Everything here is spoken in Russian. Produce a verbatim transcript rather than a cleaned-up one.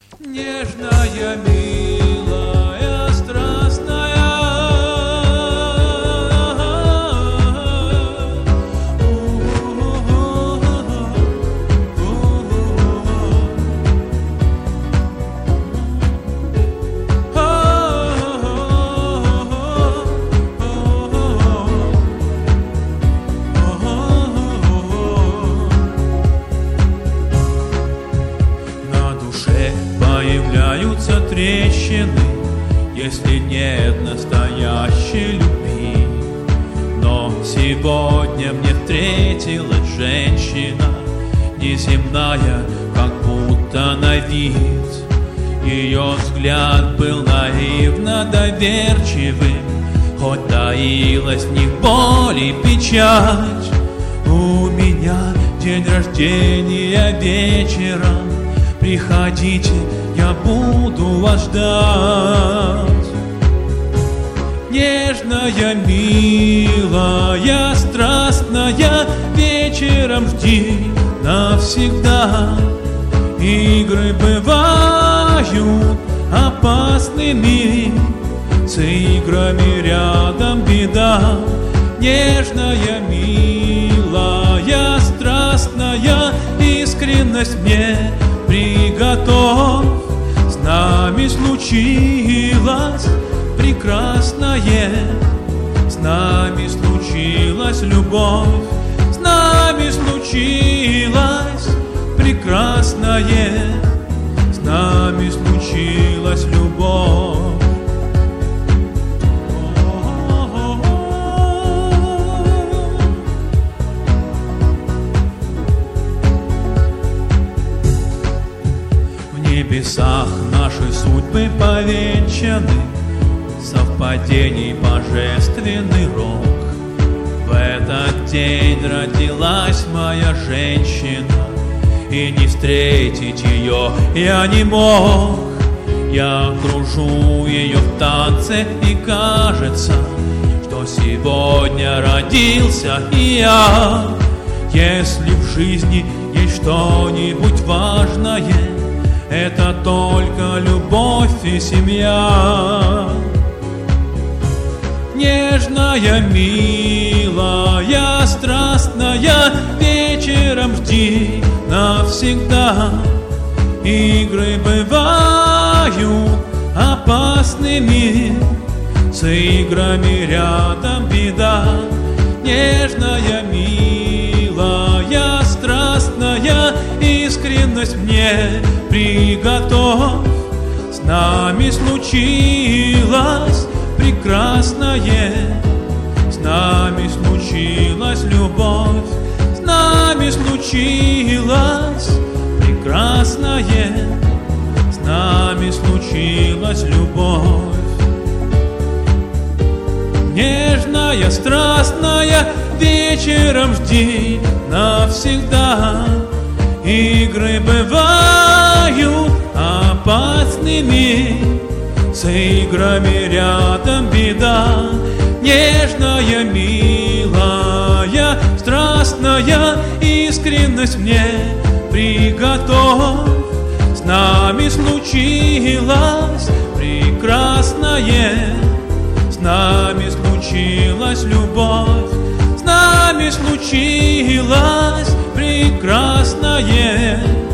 Нежная, милая, страстная, появляются трещины, если нет настоящей любви. Но сегодня мне встретилась женщина, неземная, как будто на вид. Ее взгляд был наивно доверчивым, хоть таилась в них боль и печаль. У меня день рождения вечером, приходите, я буду вас ждать. Нежная, милая, страстная, вечером жди навсегда. Игры бывают опасными, с играми рядом беда. Нежная, милая, страстная, искренность мне приготовь. С нами случилось прекрасное, с нами случилась любовь, с нами случилось прекрасное, с нами случилась любовь. В небесах наши судьбы повенчаны, совпадений божественный рок. В этот день родилась моя женщина, и не встретить ее я не мог. Я кружу ее в танце, и кажется, что сегодня родился и я. Если в жизни есть что-нибудь важное, это только любовь и семья. Нежная, милая, страстная, вечером жди навсегда. Игры бывают опасными, с играми рядом беда. Нежная, милая, страстная, искренность мне приготовь. С нами случилось прекрасное, с нами случилась любовь, с нами случилось прекрасное, с нами случилась любовь. Нежная, страстная, вечером жди навсегда. Игры бывают опасными, с играми рядом беда. Нежная, милая, страстная, искренность мне приготовь. С нами случилось прекрасное, с нами случилась любовь, с нами случилось прекрасное,